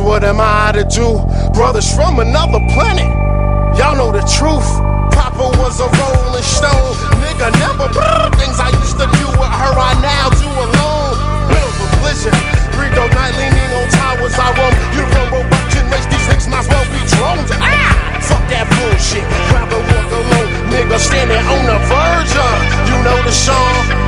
what am I to do? Brothers from another planet, y'all know the truth. Papa was a rolling stone, nigga never things I used to do with her, I now do alone. Built a blizzard, breathe all night leaning on towers I roam. You run robot race, these niggas might as well be drones. Fuck that bullshit, rather walk alone. Nigga standing on the verge of, you know the song.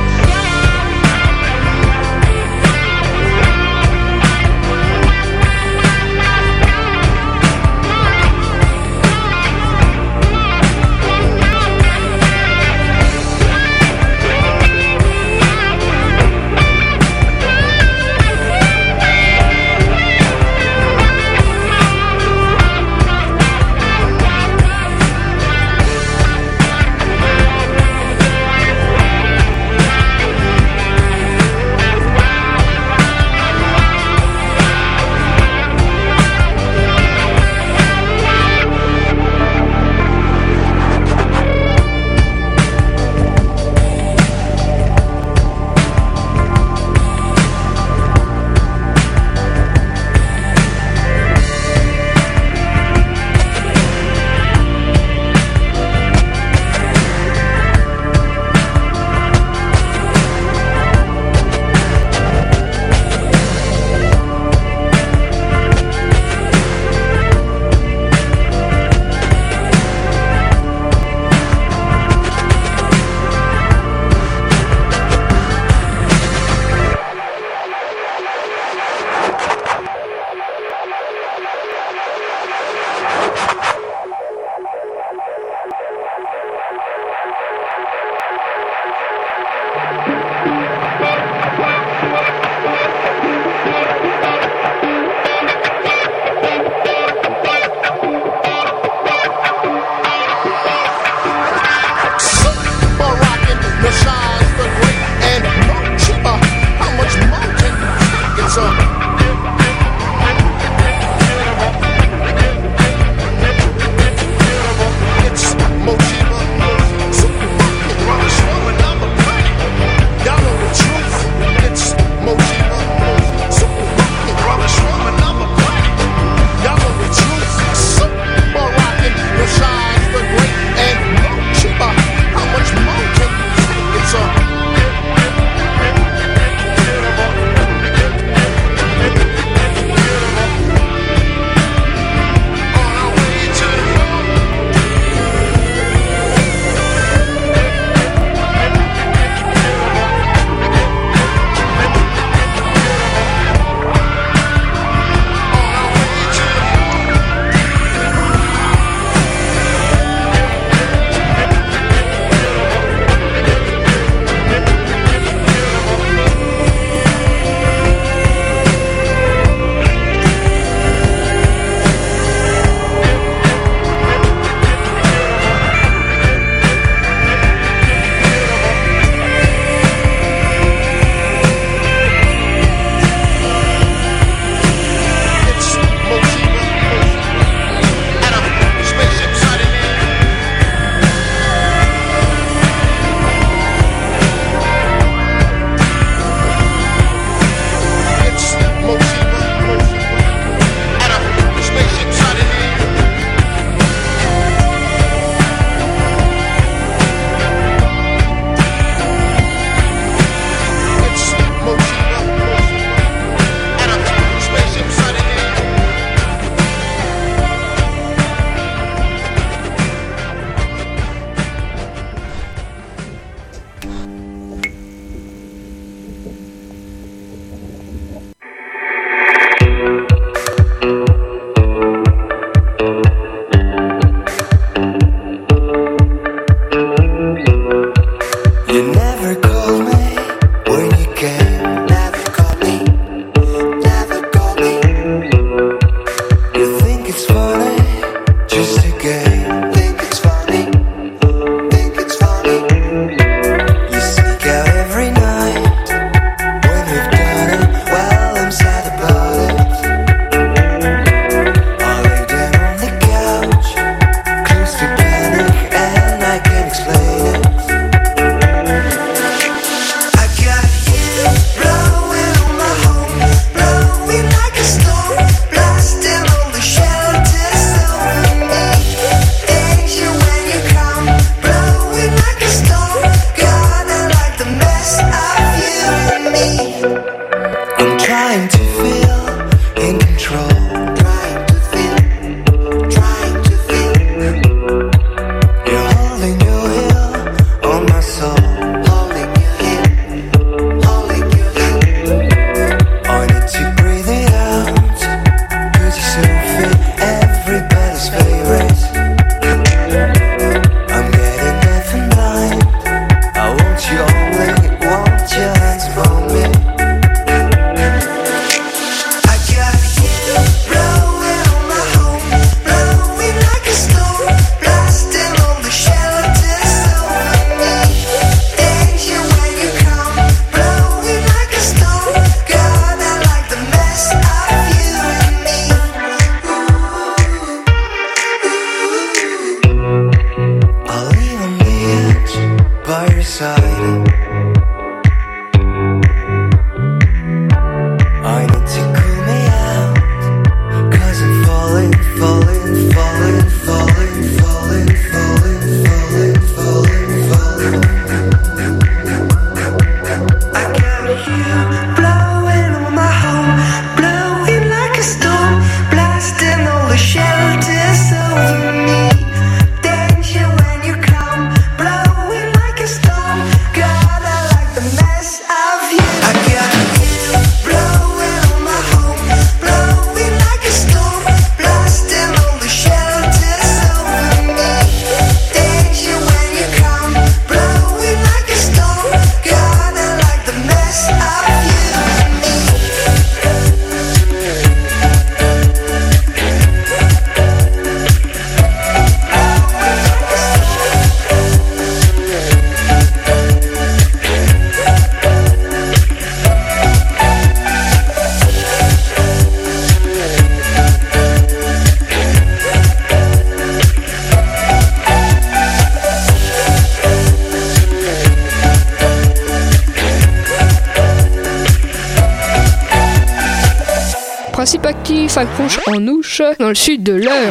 Principe actif accroche en ouche dans le sud de l'Eure.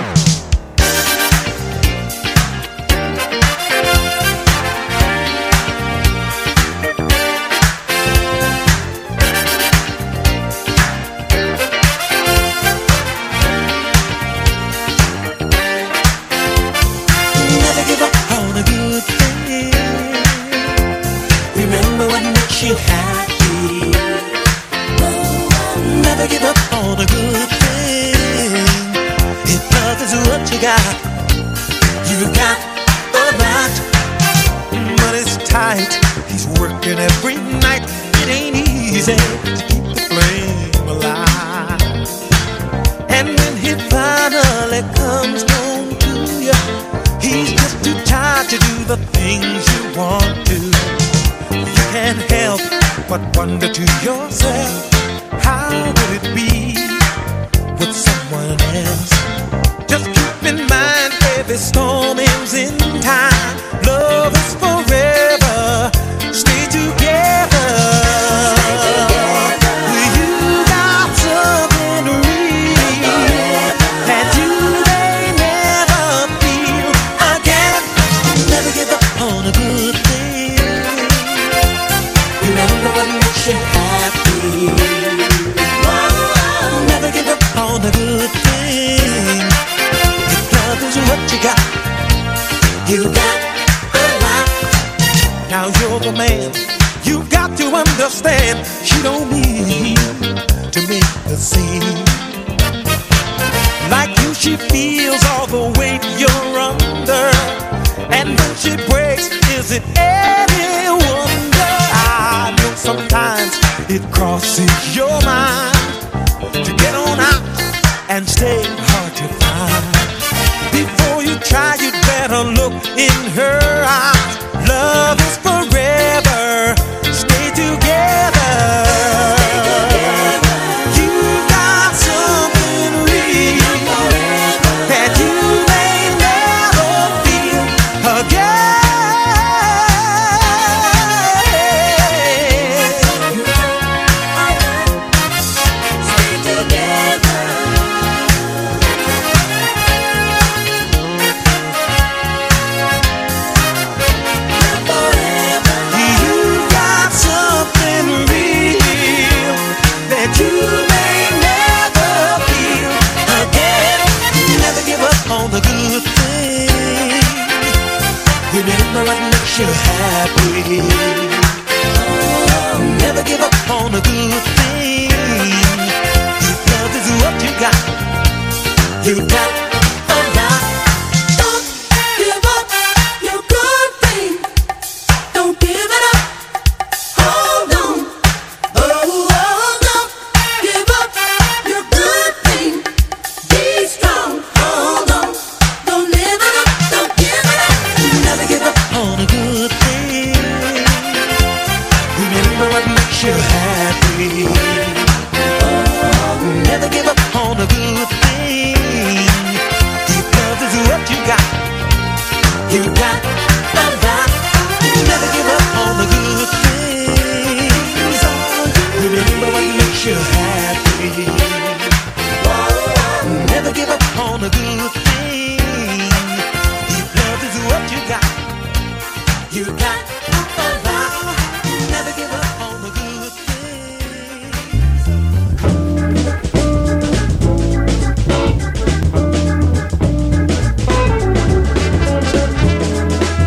Remember what makes you happy. Never give up on a good thing. If love is what you got, you got a lot. But it's tight. He's working every night. It ain't easy to keep the flame alive. And when he finally comes home to you, he's just too tired to do the things you want to. You can't help but wonder to yourself, how would it be with someone else? Just keep in mind, every storm ends in time. Love is forever. Stay together. You got something real that you may never feel again. Never give up on a good thing. Remember what makes you happy. Whoa, never give up on a good thing. If love is what you got, you got a lot. Now you're the man, you got to understand. She don't mean to make the scene. Like you, she feels all the weight you're under. And when she breaks, is it any wonder? I know sometimes it crosses your mind to get on out and stay hard to find. Before you try, you'd better look in her eyes. Love is forever. Stay together. You got something real that you may never feel again. Stay together. You got something real that you may never feel again. Never give up on the good thing. Remember what makes you happy. Oh, never give up on the good thing. If love is what you got, you got a lot. Don't give up your good thing. Don't give it up. Hold on. Oh, don't give up your good thing. Be strong. Hold on. Don't live it up. Don't give it up. Never give up on a good thing. Remember what makes you happy. Oh, never give up on a good thing. If love is what you got, you got a lot. Never give up on the good things. Remember what makes you happy. Whoa, never give up on the good thing. If love is what you got, you got a lot. Never give up on the good things.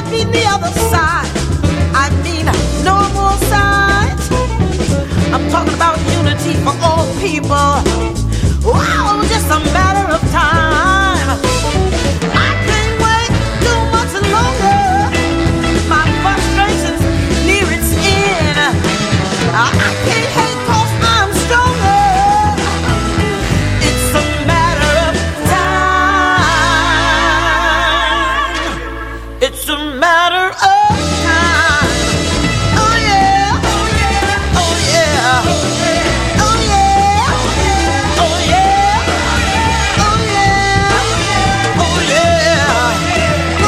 be the other side. I mean, no more sides. I'm talking about unity for all people. Wow, just a matter of time. I can't wait too much longer. My frustration's near its end. I can't hate 'cause I'm stronger. It's a matter of time. It's a matter of time. Oh yeah, oh yeah, oh yeah, oh yeah, oh yeah, oh yeah, oh yeah,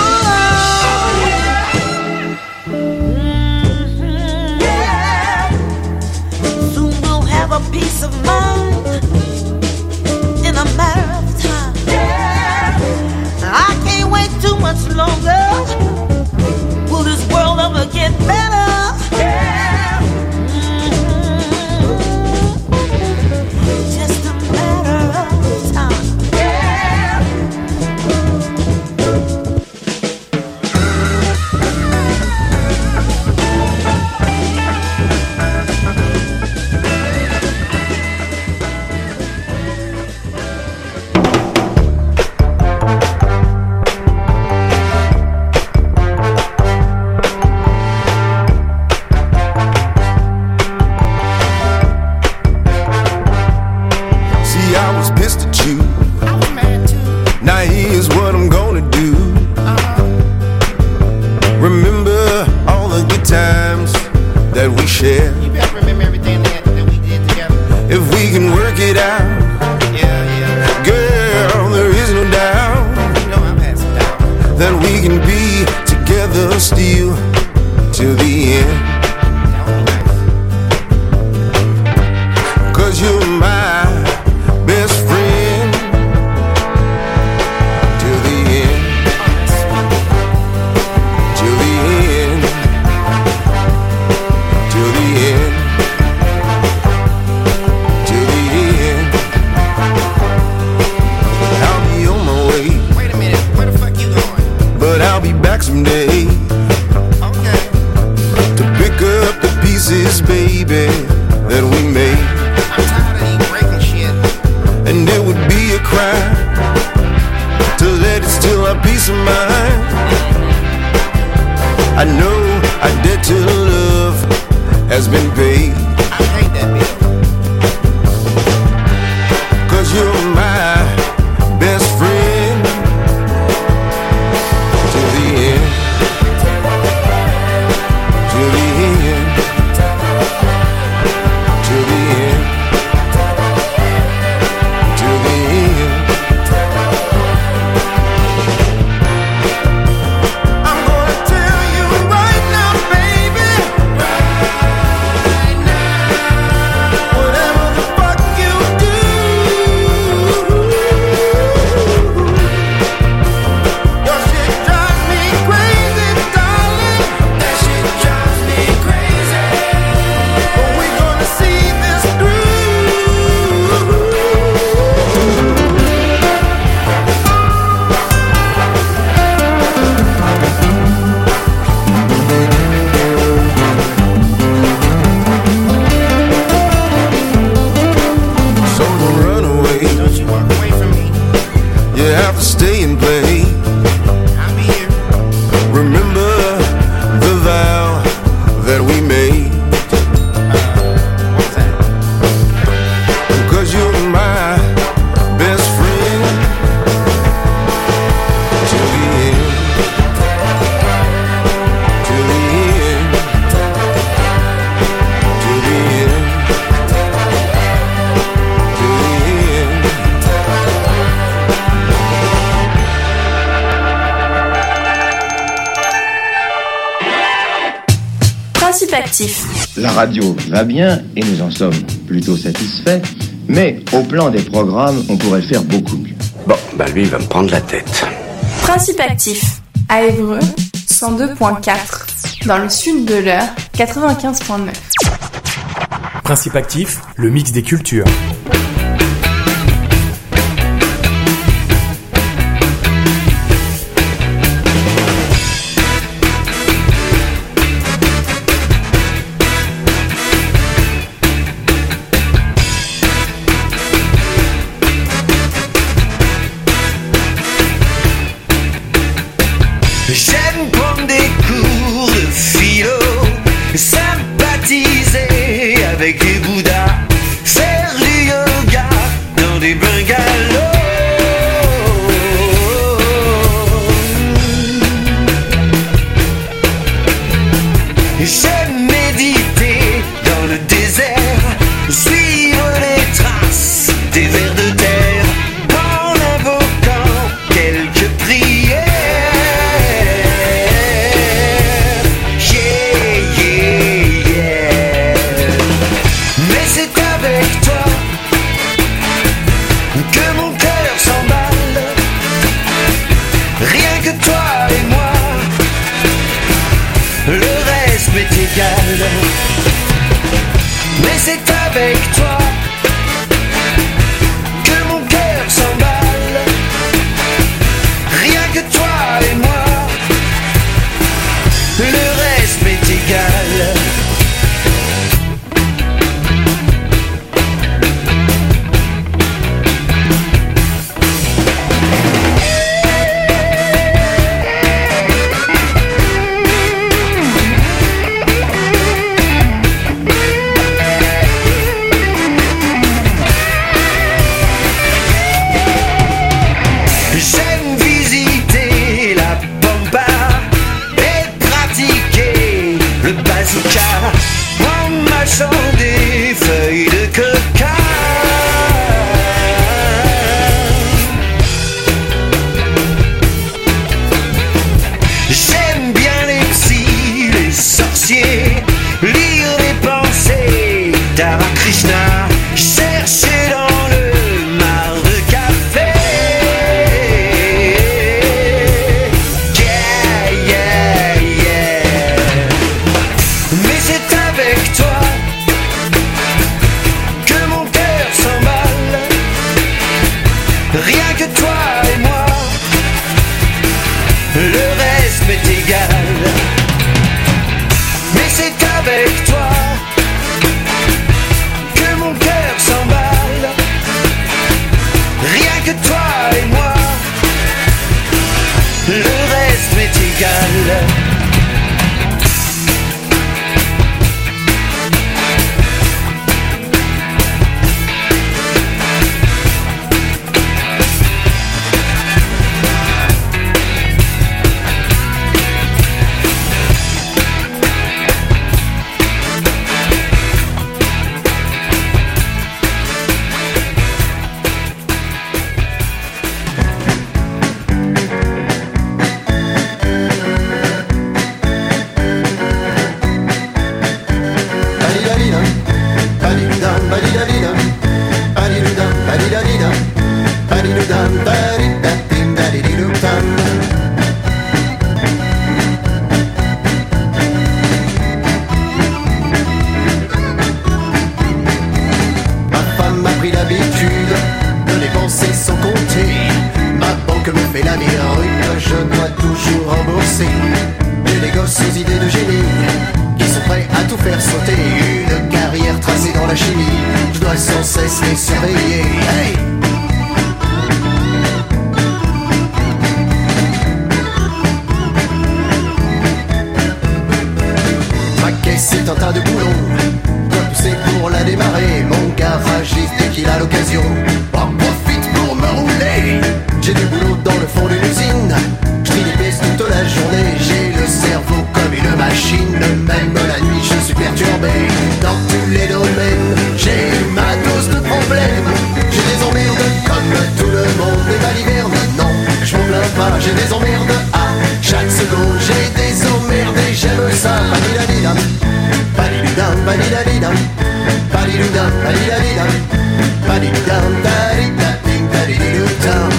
Soon we'll have a peace of mind in a matter of time. I can't wait too much longer. Will this world ever get better? Just a matter of time. See, I was pissed at you. Now here's what I'm gonna do. Remember all the good times that we shared. You better remember everything that we did together. If we can work it out, Yeah. girl, there is no doubt You know I've had some doubt. that we can be together still till the end. That would be nice. 'Cause you're my best friend till the end. Till the end. Till the end. Till the end. I'll be on my way, Wait a minute, where the fuck you going? but I'll be back someday Okay. to pick up the pieces, baby, that we made. I'm tired of you breaking shit. And it would be a crime to let it steal our peace of mind. I know our debt to love has been paid. I paid that bill. 'Cause you're my best friend till the end. Till the end. Till the end. Till the end. I'm gonna tell you right now, baby. Right now. Whatever the fuck you do, your shit drives me crazy, darling. That shit drives me crazy. But we gonna see this through. So don't run away. Don't you walk away from me. You have to stay and play. I'll be here. Remember the vow that we made. What's that? 'Cause you're my best friend till the end. Till the end. Till the end. Till the end. Principe actif. La radio va bien et nous en sommes plutôt satisfaits, mais au plan des programmes, on pourrait faire beaucoup mieux. Bon, bah lui, il va me prendre la tête. Principe actif. À Évreux, 102.4. Dans le sud de l'Eure, 95.9. Principe actif, le mix des cultures. toi que mon cœur s'emballe. Rien que toi et moi, le reste m'est égal. Mais c'est avec toi que mon cœur s'emballe. Rien que toi et moi, le reste m'est égal. J'aime visiter la pampa et pratiquer le bazooka en mâchant des feuilles de coca. J'aime bien les psys, les sorciers, lire les pensées d'Ramakrishna, chercher dans le mar de café. Mais c'est avec toi que mon cœur s'emballe. Rien que toi et moi, le reste m'est égal. Mais c'est avec toi que mon cœur s'emballe. Rien que toi et moi, le reste m'est égal. Ma femme m'a pris l'habitude de dépenser sans compter. Ma banque me fait la miraille que je dois toujours rembourser. J'ai des gosses aux idées de génie qui sont prêts à tout faire sauter. Une carrière tracée dans la chimie, je dois sans cesse les surveiller. Hey! Ma caisse est un tas de boulons, dois pousser pour la démarrer. Mon garagiste dès qu'il a l'occasion en profite pour me rouler. J'ai du boulot dans le fond d'une usine, je trie les pièces toute la journée. J'ai le cerveau comme une machine, même la nuit je suis perturbé. Dans tous les domaines, j'ai ma dose de problèmes. J'ai des emmerdes comme tout le monde. Et baliverne, non, je m'en plains pas, j'ai des emmerdes à chaque seconde. J'ai des emmerdes et j'aime ça. Badidadidam, badidudam, badidadidam, badidudam, badidadidam, badidudam, badidadidam, badidudam.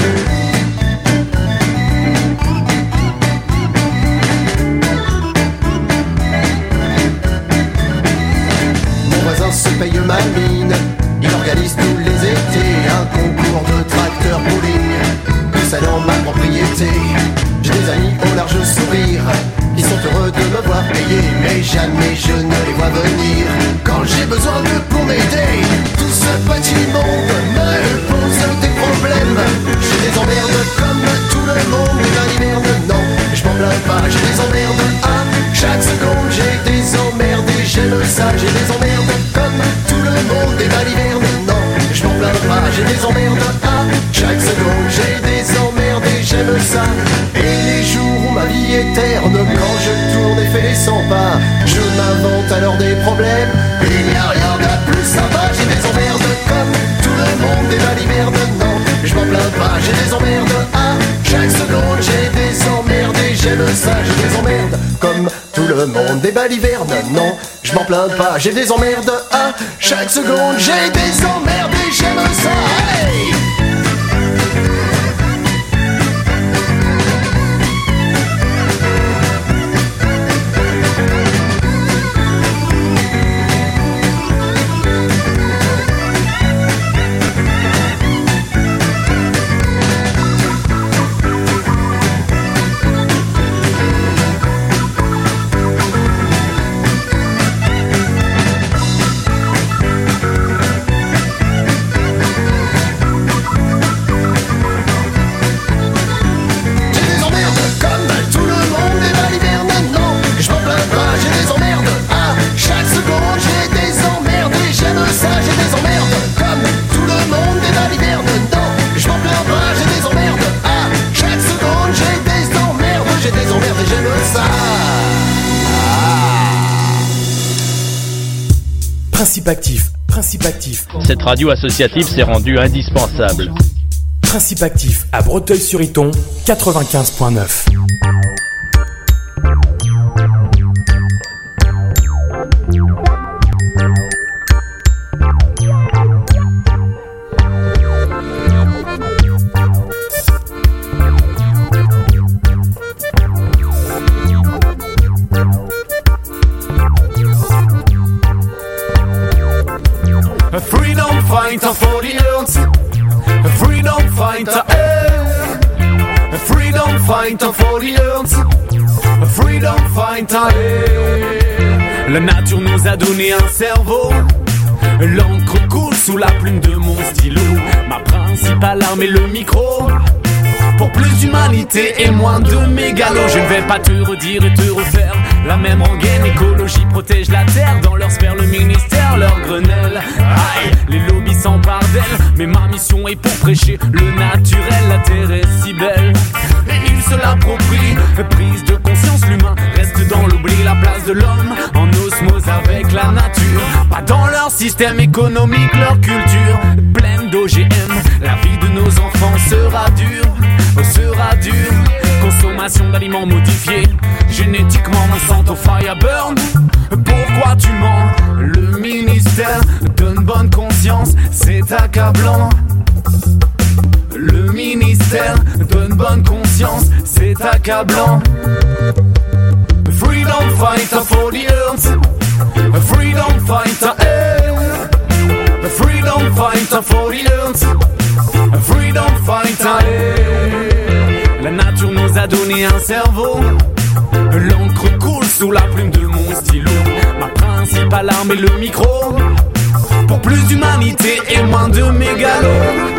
Mon voisin se paye ma mine, il organise tous les étés un concours de tracteurs bowling, tout ça dans ma propriété. J'ai des amis au large sourire qui sont heureux de me voir payer, mais jamais je ne les vois venir quand j'ai besoin d'eux pour m'aider. Tout ce petit monde me pose des problèmes. J'ai des emmerdes comme tout le monde, mais ben l'hiverne, non, je m'en plains pas. J'ai des emmerdes à chaque seconde, j'ai des emmerdes et j'aime ça. J'ai des emmerdes comme tout le monde, et ben l'hiverne, non, je m'en plains pas. J'ai des emmerdes à chaque seconde, j'ai des emmerdes et j'aime ça. Et les jours où ma vie est terne, quand je tourne et fais les 100 pas, je m'invente alors des problèmes. Il n'y a rien de plus sympa. J'ai des emmerdes comme tout le monde, et ben l'hiverne, non, je m'en plains pas. J'ai des emmerdes à chaque seconde, j'ai des emmerdes et j'aime ça. J'ai des emmerdes comme tout le monde, et ben l'hiverne, non, je m'en plains pas. J'ai des emmerdes à chaque seconde, j'ai des emmerdes et j'aime ça. Hey! Principe actif. Cette radio associative s'est rendue indispensable. Principe actif à Breteuil-sur-Iton, 95.9. fighter for the earth, a freedom fighter, a freedom fighter for the earth, a freedom fighter. La nature nous a donné un cerveau, l'encre coule sous la plume de mon stylo. Ma principale arme est le micro, pour plus d'humanité et moins de mégalos. Je ne vais pas te redire et te refaire la même rengaine. Écologie protège la terre, dans leur sphère le ministère, leur grenelle. Aïe, les lobbies s'emparent d'elle, mais ma mission est pour prêcher le naturel. La terre est si belle et ils se l'approprient. Prise de conscience, l'humain reste dans l'oubli. La place de l'homme en osmose avec la nature, pas dans leur système économique, leur culture pleine d'OGM. La vie de nos enfants sera dure, sera dure. Consommation d'aliments modifiés génétiquement, Monsanto Fireburn. Pourquoi tu mens? Le ministère donne bonne conscience, c'est accablant. Le ministère donne bonne conscience, c'est accablant. Freedom fighter for the earth, a freedom fighter, a freedom fighter for the earth, a freedom fighter. La nature nous a donné un cerveau, l'encre coule sous la plume de mon stylo. Ma principale arme est le micro, pour plus d'humanité et moins de mégalos.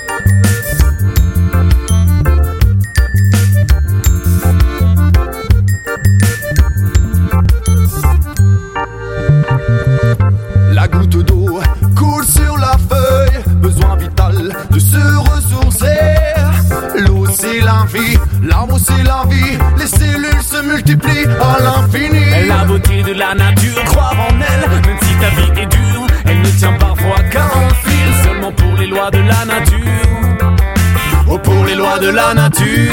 La goutte d'eau coule sur la feuille, besoin vital de se ressourcer. L'eau c'est la vie, l'arbre c'est la vie, les cellules se multiplient à l'infini. La beauté de la nature, croire en elle, même si ta vie est dure, elle ne tient parfois qu'à un fil. Seulement pour les lois de la nature, oh pour les lois de la nature.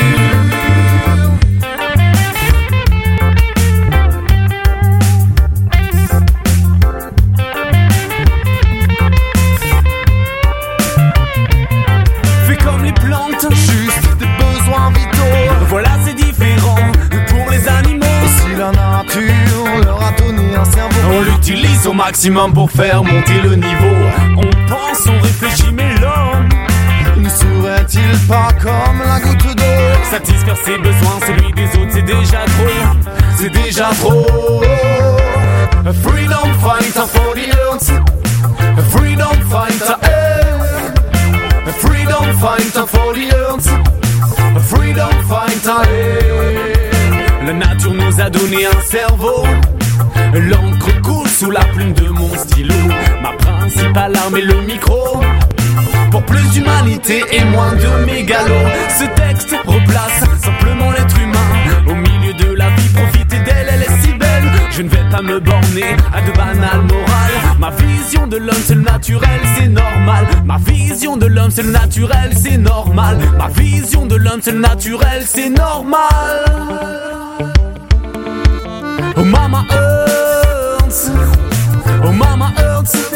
Juste des besoins vitaux, voilà c'est différent pour les animaux. Et si la nature leur a donné un cerveau, on l'utilise au maximum pour faire monter le niveau. On pense, on réfléchit, mais l'homme ne serait-il pas comme la goutte d'eau? Satisfaire ses besoins, celui des autres, c'est déjà trop, c'est déjà trop. A freedom fighter for the earth, a freedom fighter, a freedom fighter for the earth, a freedom fighter. La nature nous a donné un cerveau, l'encre coule sous la plume de mon stylo. Ma principale arme est le micro, pour plus d'humanité et moins de mégalos. Ce texte replace simplement l'être humain au milieu de la vie, profiter d'elle, elle est si belle. Je ne vais pas me borner à de banales morales. Ma vision de l'homme c'est le naturel, c'est normal. Ma vision de l'homme c'est le naturel, c'est normal. Ma vision de l'homme c'est le naturel, c'est normal. Oh mama earth, Earth. Oh, Mama Earth,